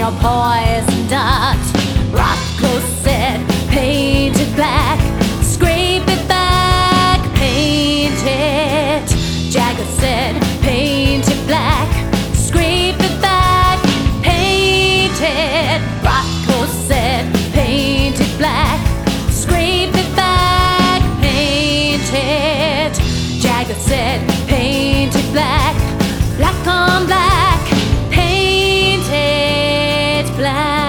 a poison dart. Rocco said, paint it black, scrape it back, paint it. Jagger said, paint it black, scrape it back, paint it. Rocco said, paint it black, scrape it back, paint it. Jagger said, paint it black, black on black, paint it black.